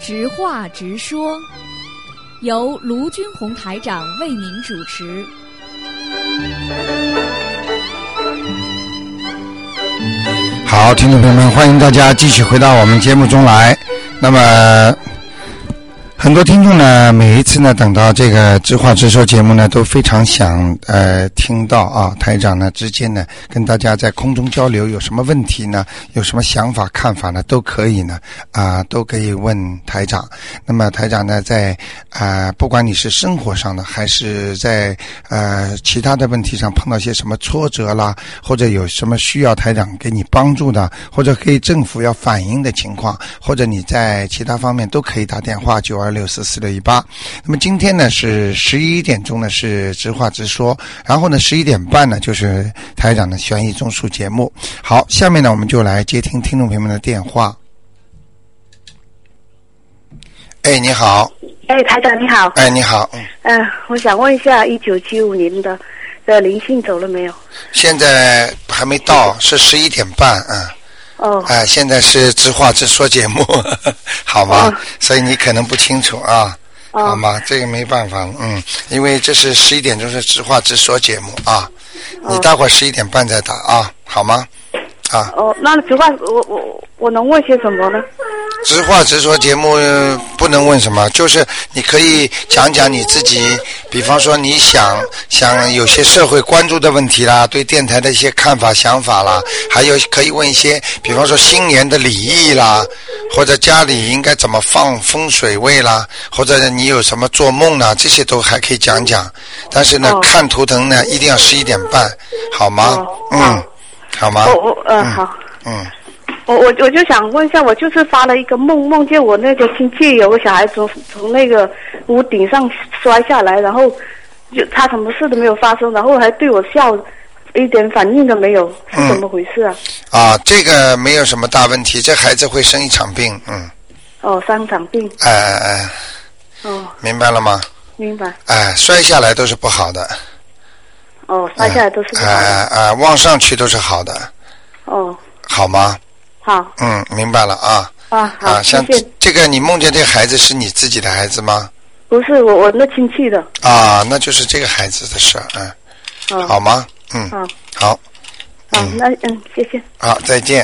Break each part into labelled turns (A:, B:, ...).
A: 直话直说，由卢军红台长为您主持。
B: 好，听众朋友们，欢迎大家继续回到我们节目中来。那么很多听众呢，每一次呢等到这个直话直说节目呢，都非常想听到啊台长呢之间呢跟大家在空中交流，有什么问题呢，有什么想法看法呢，都可以呢都可以问台长。那么台长呢在不管你是生活上的还是在其他的问题上碰到些什么挫折啦，或者有什么需要台长给你帮助的，或者给政府要反映的情况，或者你在其他方面都可以打电话926446618。那么今天呢是11点钟呢是直话直说，然后呢11点半呢就是台长的悬疑综述节目。好，下面呢我们就来接听听众朋友们的电话。哎，你好。
C: 哎，台长你好。
B: 哎，你好。
C: 我想问一下，1975年的灵性走了没有？
B: 现在还没到，是11点半。现在是直话直说节目好吗？所以你可能不清楚啊。好吗？这个没办法，因为这是11点钟是直话直说节目啊。你待会儿11点半再打啊，好吗？
C: 那直话我能问些什么呢？
B: 直话直说节目不能问什么，就是你可以讲讲你自己，比方说你想有些社会关注的问题啦，对电台的一些看法想法啦，还有可以问一些比方说新年的礼仪啦，或者家里应该怎么放风水位啦，或者你有什么做梦啦，这些都还可以讲讲。但是呢看图腾呢一定要11点半，好吗？好吗？
C: 好。我就想问一下，我就是发了一个梦见我那个亲戚有个小孩从那个屋顶上摔下来，然后就他什么事都没有发生，然后还对我笑，一点反应都没有，是怎么回事啊？
B: 这个没有什么大问题，这孩子会生一场病。
C: 生场病。
B: 明白了吗？
C: 明白。
B: 摔下来都是不好的。
C: 摔下来都是不好的。
B: 往上去都是好的。好吗？
C: 好。
B: 明白了啊。
C: 好，
B: 像这个你梦见这个孩子是你自己的孩子吗？
C: 不是，我那亲戚的。
B: 那就是这个孩子的事。好吗？好。
C: 那谢谢。
B: 好，再见。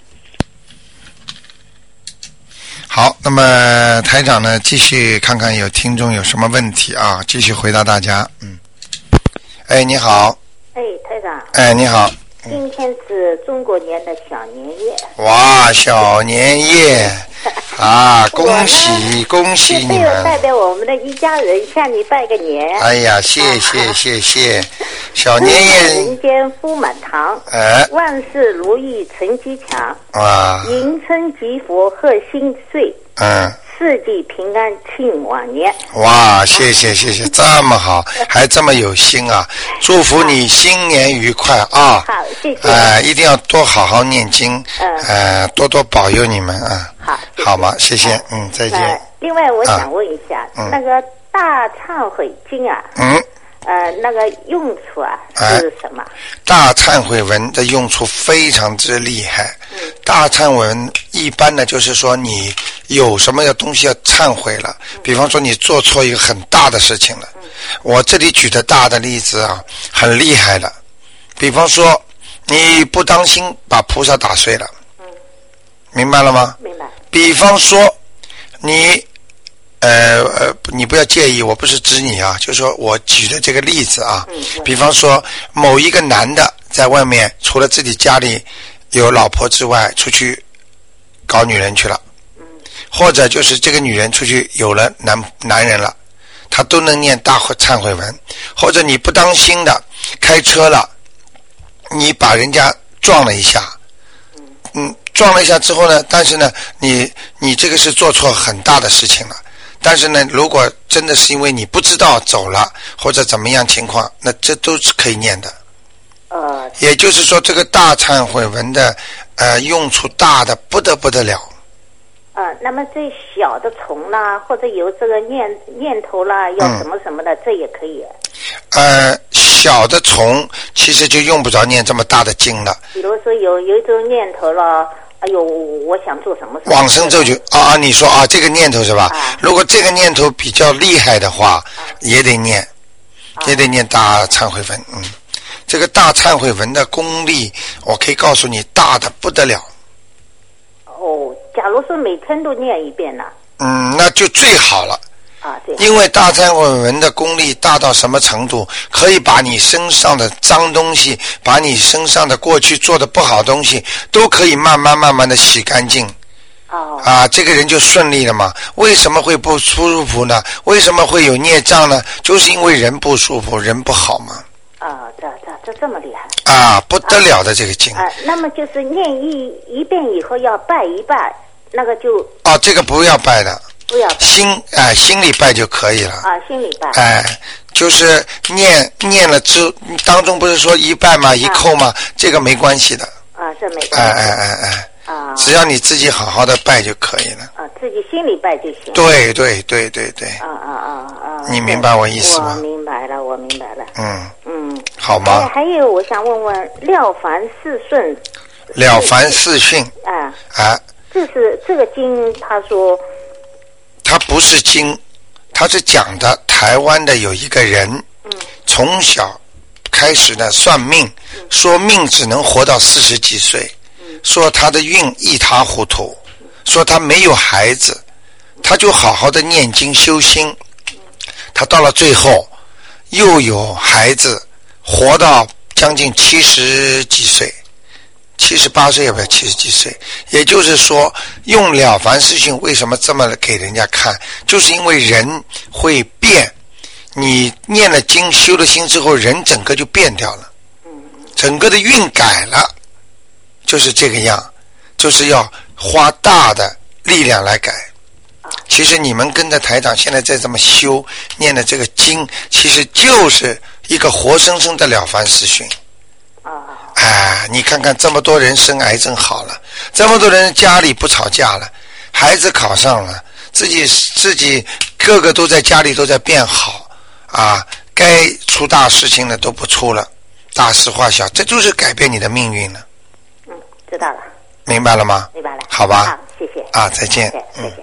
B: 好，那么台长呢继续看看有听众有什么问题啊，继续回答大家。哎，你好。
D: 台长。
B: 哎，你好。
D: 今天是中国年的小年夜。
B: 哇，小年夜恭喜恭喜你们！
D: 代表我们的一家人向你拜个年。
B: 哎呀，谢谢！小年夜
D: 人间福满堂，万事如意成吉强，迎春吉福贺新岁，四季平安庆晚年。
B: 哇，谢谢，这么好，还这么有心啊！祝福你新年愉快啊！
D: 好，谢谢。
B: 一定要多好好念经，多多保佑你们啊！好吗？谢谢，再见。
D: 另外，我想问一下，那个大忏悔经那个用处是什么？
B: 大忏悔文的用处非常之厉害。大忏悔文一般呢就是说你有什么东西要忏悔了，比方说你做错一个很大的事情了。我这里举的大的例子很厉害的，比方说你不当心把菩萨打碎了，明白了吗？
D: 明白。
B: 比方说你你不要介意，我不是指你就是说我举的这个例子比方说某一个男的在外面除了自己家里有老婆之外出去搞女人去了，或者就是这个女人出去有了男人了，他都能念大忏悔文。或者你不当心的开车了，你把人家撞了一下，撞了一下之后呢，但是呢你这个是做错很大的事情了，但是呢如果真的是因为你不知道走了或者怎么样情况，那这都是可以念的。也就是说这个大忏悔文的用处大的不得了。
D: 那么这小的虫啦，或者有这个念头啦，要什么什么的，这也可以。
B: 小的虫其实就用不着念这么大的经了。
D: 比如说有一种念头了， 哎呦，我想做什么？
B: 往生咒就你说这个念头是吧？如果这个念头比较厉害的话，也得念，也得念大忏悔文。这个大忏悔文的功力，我可以告诉你，大的不得了。
D: 假如说每天都念一遍呢？
B: 那就最好了。
D: 对。
B: 因为大忏悔文的功力大到什么程度，可以把你身上的脏东西，把你身上的过去做的不好的东西，都可以慢慢的洗干净。这个人就顺利了嘛。为什么会不舒服呢？为什么会有孽障呢？就是因为人不舒服，人不好嘛。
D: 这么厉害
B: 不得了的这个经。
D: 那么就是念一遍以后要拜一拜，那个就
B: 这个不要拜的，
D: 不要拜，
B: 心里拜就可以了。
D: 心里拜。
B: 就是念了之当中不是说一拜嘛，一叩嘛，这个没关系的。
D: 这没关系。
B: 只要你自己好好的拜就可以了。
D: 自己心里拜就行。
B: 对。你明白我意思吗？
D: 我明白了。
B: 好吗？
D: 还有，我想问问《了凡四训》。
B: 了凡四训。
D: 这个经，他说。
B: 它不是经，它是讲的台湾的有一个人，从小开始呢算命，说命只能活到40几岁，说他的运一塌糊涂，说他没有孩子，他就好好的念经修心，他到了最后又有孩子，活到将近70几岁，78岁也不要70几岁。也就是说，用了凡四训为什么这么给人家看，就是因为人会变，你念了经修了心之后，人整个就变掉了，整个的运改了，就是这个样，就是要花大的力量来改。其实你们跟着台长现在在这么修念的这个经，其实就是一个活生生的了凡四训。你看看这么多人生癌症好了，这么多人家里不吵架了，孩子考上了，自己个个都在家里都在变好该出大事情的都不出了，大事化小，这就是改变你的命运了。
D: 知道了。
B: 明白了吗？
D: 明白了。
B: 好吧。
D: 谢谢。
B: 再见。
D: 谢谢。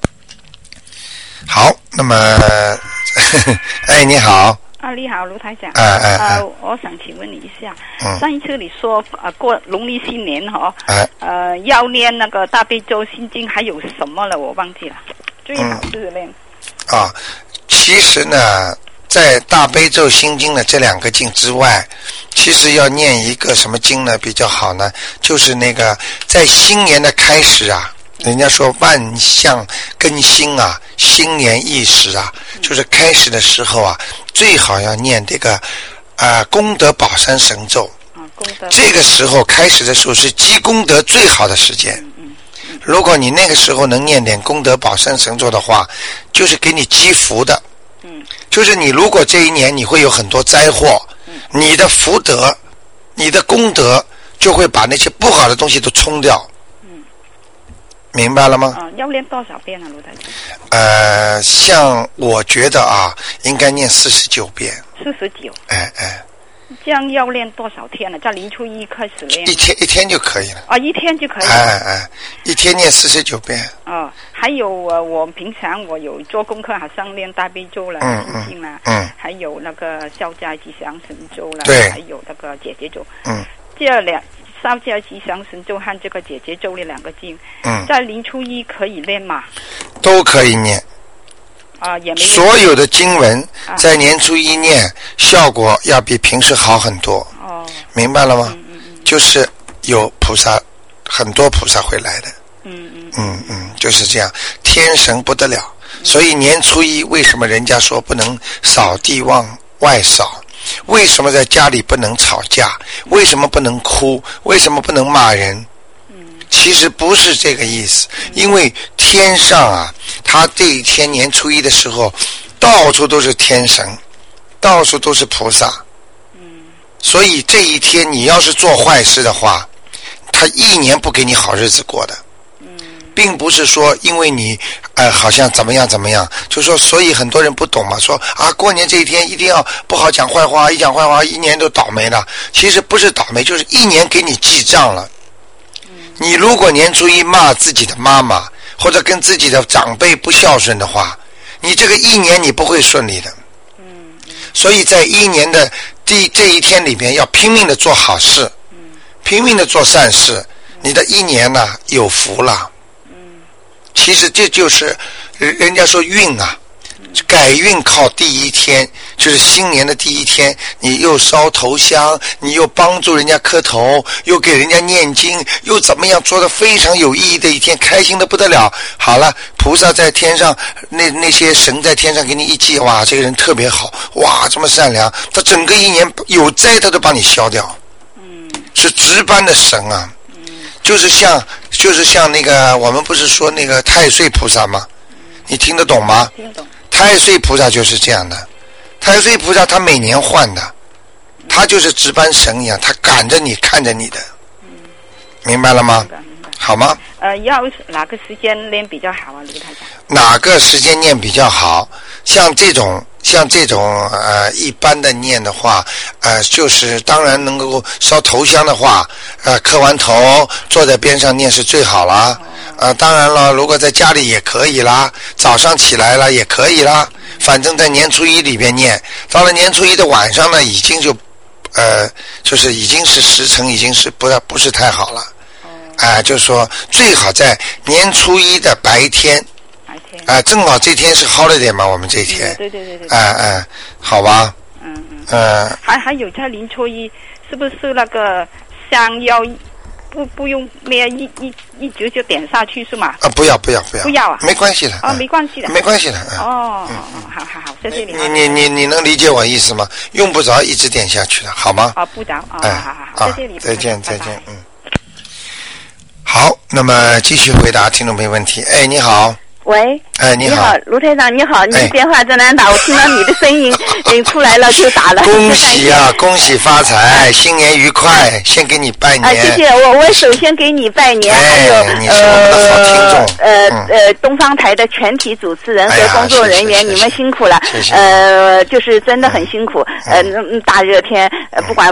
B: 好，那么你好。
E: 你好，卢台长。我想请问你一下，上一次你说过农历新年要念那个大悲咒心经，还有什么了？我忘记了。最好是念。
B: 其实呢，在大悲咒心经的这2个经之外，其实要念一个什么经呢比较好呢？就是那个在新年的开始人家说万象更新新年伊始就是开始的时候最好要念这个功德宝山神咒。这个时候开始的时候是积功德最好的时间。如果你那个时候能念点功德宝山神咒的话，就是给你积福的。就是你如果这一年你会有很多灾祸，你的福德你的功德就会把那些不好的东西都冲掉。明白了吗？
E: 要念多少遍卢台长？
B: 像我觉得应该念49遍。
E: 49。这样要练多少天呢？在年初一开始练。一
B: 天就可以了。
E: 一天就可以了。
B: 一天念49遍。
E: 还有我平常我有做功课，好像练大悲咒了、心经啦，还有那个消灾吉祥神咒啦，还有那个解结咒。这消灾吉祥神咒和这个解结咒的2个经，在年初一可以练吗？
B: 都可以念。
E: 也没
B: 所有的经文在年初一念，效果要比平时好很多。明白了吗？就是有菩萨，很多菩萨会来的。就是这样，天神不得了。所以年初一为什么人家说不能扫地往外扫？为什么在家里不能吵架？为什么不能哭？为什么不能骂人？其实不是这个意思，因为天上他这一天年初一的时候，到处都是天神，到处都是菩萨。所以这一天你要是做坏事的话，他一年不给你好日子过的。并不是说因为你好像怎么样，就说所以很多人不懂嘛，说过年这一天一定要不好讲坏话，一讲坏话一年都倒霉了。其实不是倒霉，就是一年给你记账了。 你如果年初一骂自己的妈妈，或者跟自己的长辈不孝顺的话，你这个一年你不会顺利的。所以在一年的这一天里边，要拼命的做好事，拼命的做善事，你的一年呢有福了。其实这就是人家说运啊，改运靠第一天，就是新年的第一天，你又烧头香，你又帮助人家磕头，又给人家念经，又怎么样做得非常有意义的一天，开心的不得了。好了，菩萨在天上，那些神在天上给你一记，哇，这个人特别好，哇，这么善良，他整个一年有灾他都帮你消掉。是值班的神啊。就是像那个我们不是说那个太岁菩萨吗？你听得懂吗？听得懂。太岁菩萨就是这样的，太岁菩萨他每年换的，他就是值班神一样，他赶着你看着你的。明白了吗？明白。好吗？
E: 要哪个时间念比较好啊，卢台长？
B: 哪个时间念比较好？像这种一般的念的话，就是当然能够烧头香的话，磕完头坐在边上念是最好啦。当然了，如果在家里也可以啦，早上起来了也可以啦，反正在年初一里边念，到了年初一的晚上呢，已经就是已经是时辰已经是不是太好了。就是说最好在年初一的白天。正好这天是 holiday 嘛，我们这天。对。好吧。
E: 还有在年初一，是不是那个香要不用灭一直就点下去是吗？
B: 不要啊，没关系的。
E: 没关系的。
B: 没关系的。
E: 好，谢谢
B: 你。你能理解我意思吗？用不着一直点下去的，好吗？
E: 不着。好，谢谢你。
B: 再见。好，那么继续回答听众朋友问题。你好。
F: 喂，
B: 你好，
F: 卢台长，你好，你电话在哪打？我听到你的声音，出来了就打了。
B: 恭喜啊，恭喜发财，新年愉快，先给你拜年。
F: 谢谢，我首先给你拜年，还有
B: 你是我们的好听
F: 众。东方台的全体主持人和工作人员，你们辛苦了。
B: 谢谢。
F: 就是真的很辛苦。大热天，不管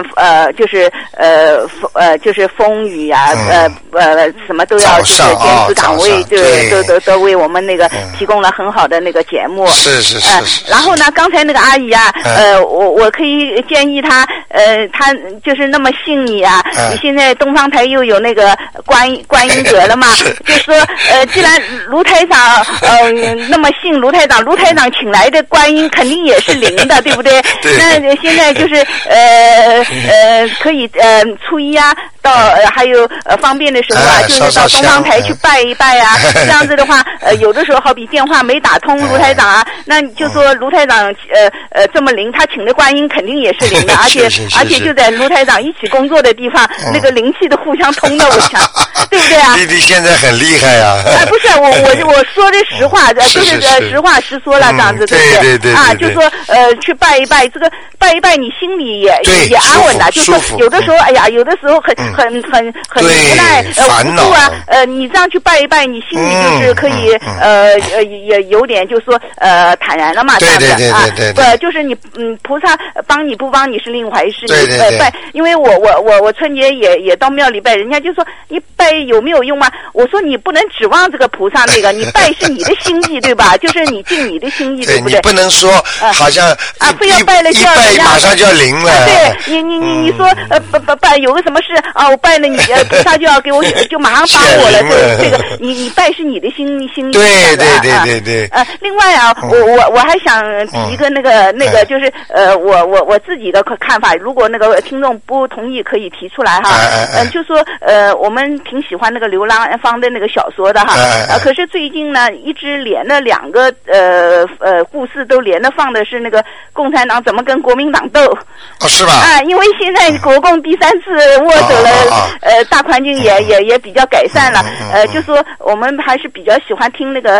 F: 就是风雨啊，什么都要就是坚持岗位，都为我们那个提供了很好的那个节目。
B: 是。
F: 然后呢，刚才那个阿姨啊，我可以建议她，她就是那么信你啊，你现在东方台又有那个观音阁了嘛，就是说既然卢台长那么信卢台长请来的观音肯定也是灵的，对不对？那现在就是可以初一啊，到还有方便的时候啊，就是到东方台去拜一拜啊，这样子的话，有的时候好比电话没打通卢台长啊，那你就说卢台长这么灵，他请的观音肯定也是灵的，而且就在卢台长一起工作的地方，那个灵气都互相通的，我想，对不对啊？
B: 弟弟现在很厉害呀！
F: 不是我说的实话，就是实话实说了，这样子，对不对？
B: 对
F: 啊，就说去拜一拜，这个拜一拜，你心里也安稳了，就说有的时候，哎呀，有的时候很无奈无助啊，你这样去拜一拜，你心里就是可以也有点就说坦然了嘛，这样子啊，就是你菩萨帮你不帮你是另一回事，拜，因为我春节也到庙里拜，人家就说你拜有没有用啊？我说你不能指望这个菩萨那个，你拜是你的心意对吧？就是你尽你的心意，对不对？
B: 你不能说好像
F: 非要拜了就要
B: 一拜马上就要灵了。
F: 对你说拜有个什么事啊？我拜了你菩萨就要给我就马上帮我了，这个你拜是你的心意。
B: 对。
F: 另外啊，我还想提一个那个就是我自己的看法，如果那个听众不同意可以提出来哈。就说我们挺喜欢那个流浪方的那个小说的哈。可是最近呢，一直连了两个故事都连着放的是那个共产党怎么跟国民党斗。
B: 是吧？
F: 因为现在国共第三次握手了，大环境也比较改善了。就说我们还是比较喜欢听那个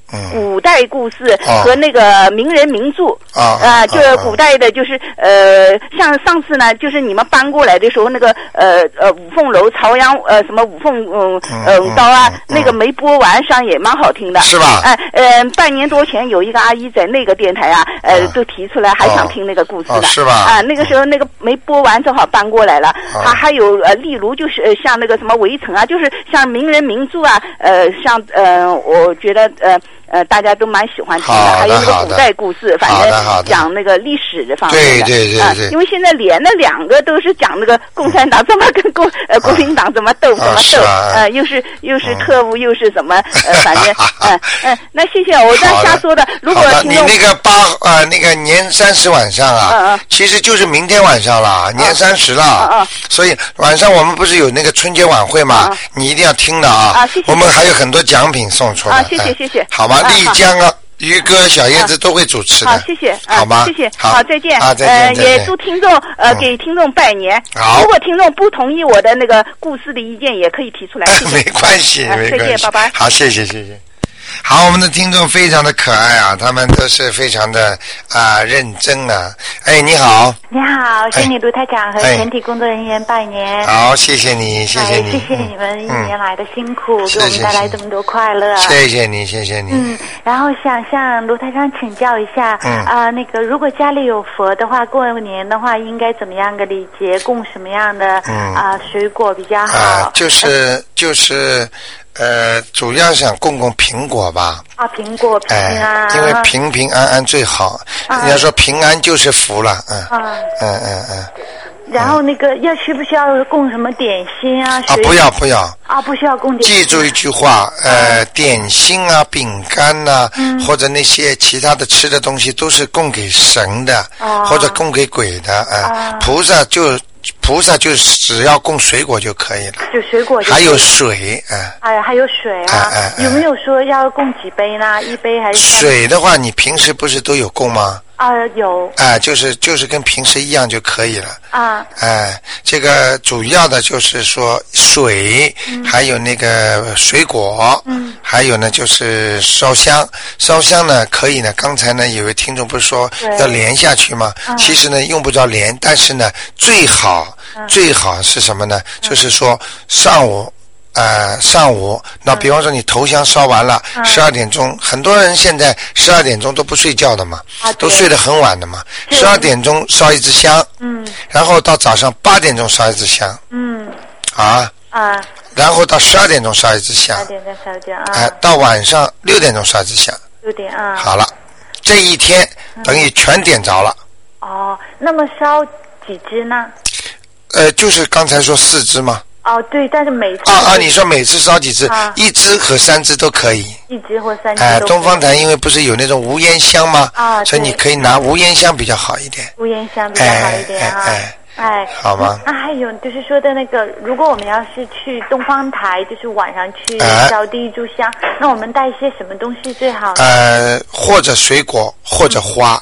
F: 古代故事和那个名人名著就是古代的，就是像上次呢，就是你们搬过来的时候，那个五凤楼朝阳什么五凤刀啊，那个没播完，上也蛮好听的，
B: 是吧？
F: 半年多前有一个阿姨在那个电台都提出来还想听那个故事的，
B: 是吧？
F: 那个时候那个没播完，正好搬过来了。还有例如就是像那个什么围城啊，就是像名人名著啊，像我觉得大家都蛮喜欢听的，还有那个古代故事，反正讲那个历史的方面的。对。因为现在连着2个都是讲那个共产党怎么跟国民党怎么斗，又是特务，又是什么反正那谢谢我这样瞎说的。如果听众
B: 你那个那个年30晚上啊，其实就是明天晚上了，年30了。所以晚上我们不是有那个春节晚会嘛，你一定要听的啊。
F: 谢谢。
B: 我们还有很多奖品送出来。
F: 谢谢。
B: 好吧。丽江于哥、小叶子都会主持的。
F: 好，谢谢。
B: 好吗？
F: 谢谢。好，再见。
B: 再见。
F: 也祝听众给听众拜年。
B: 好。
F: 如果听众不同意我的那个故事的意见，也可以提出来。
B: 没关系，没关系。
F: 再见，拜拜。
B: 好，谢谢。好，我们的听众非常的可爱啊，他们都是非常的认真啊。你好。
G: 你好，向你卢台长和全体工作人员拜年。
B: 好，谢谢你。谢谢
G: 你们1年来的辛苦，给我们带来这么多快乐。
B: 谢谢你。
G: 然后想向卢台长请教一下，那个如果家里有佛的话，过年的话应该怎么样的礼节，供什么样的水果比较好？就是
B: 主要想供苹果吧。
G: 苹果平安。
B: 因为平平安安最好。人家说平安就是福了。
G: 然后那个需不需要供什么点心啊？
B: 不要。
G: 不需要供点心。
B: 记住一句话，点心啊、饼干啊，或者那些其他的吃的东西都是供给神的，或者供给鬼的。菩萨就只要供水果就可以了。
G: 就水果就可以。
B: 还有水
G: 还有水啊。有没有说要供几杯呢？1杯还是？
B: 水的话，你平时不是都有供吗？
G: 有。
B: 就是跟平时一样就可以了。这个主要的就是说水，还有那个水果，还有呢就是烧香。烧香呢可以呢，刚才呢有位听众不是说要连下去吗？其实呢用不着连，但是呢最好是什么呢？就是说上午，那比方说你头香烧完了，12点钟，很多人现在12点钟都不睡觉的嘛，都睡得很晚的嘛。12点钟烧一支香，然后到早上8点钟烧一支香，然后到12点钟烧一支香，12点钟烧一支到晚上6点钟烧一支香，6点好了，这一天等于全点着了。
G: 那么烧几支呢？
B: 就是刚才说4支嘛。
G: 对，但是每次
B: 你说每次烧几支？1支和3支都可以。
G: 1支或3支都可以。
B: 东方台因为不是有那种无烟香吗？所以你可以拿无烟香比较好一点。
G: 无烟香比较好一点
B: 好吗？
G: 还有就是说的那个，如果我们要是去东方台，就是晚上去烧第一炷香，那我们带一些什么东西最好呢？
B: 或者水果，或者花。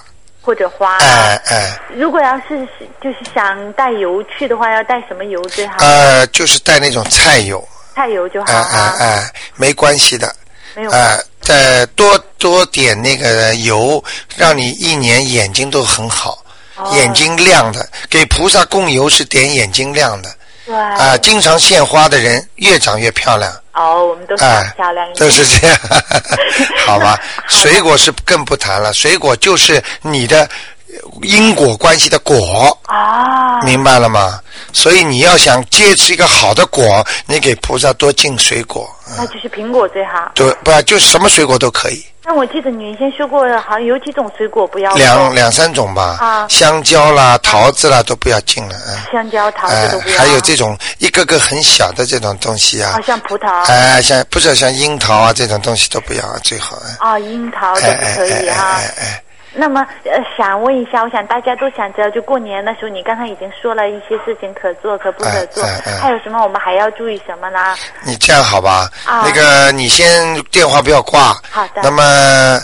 G: 如果要是就是想带油去的话，要带什么油最好？
B: 就是带那种菜油。
G: 菜油就好。
B: 没关系的。
G: 没有关系。
B: 多点那个油，让你一年眼睛都很好，眼睛亮的。给菩萨供油是点眼睛亮的。
G: 对。
B: 经常献花的人越长越漂亮。
G: 我们都想漂亮一点。
B: 都是这样。好吧。水果是更不谈了，水果就是你的因果关系的果。明白了吗？所以你要想结吃一个好的果，你给菩萨多进水果。
G: 那就是苹果最好。
B: 对，不就是什么水果都可以。
G: 那我记得你原先说过，好像有几种水果不要。
B: 两三种吧。香蕉啦、桃子啦都不要进了。
G: 香蕉、桃子都不要。
B: 还有这种一个个很小的这种东西啊。
G: 像葡萄。
B: 不是像樱桃啊这种东西都不要最好。
G: 樱桃都不可以哈。那么想问一下，我想大家都想知道，就过年的时候，你刚才已经说了一些事情可做可不可做，还有什么我们还要注意什么呢？
B: 你这样好吧？那个你先电话不要挂。
G: 好的。
B: 那么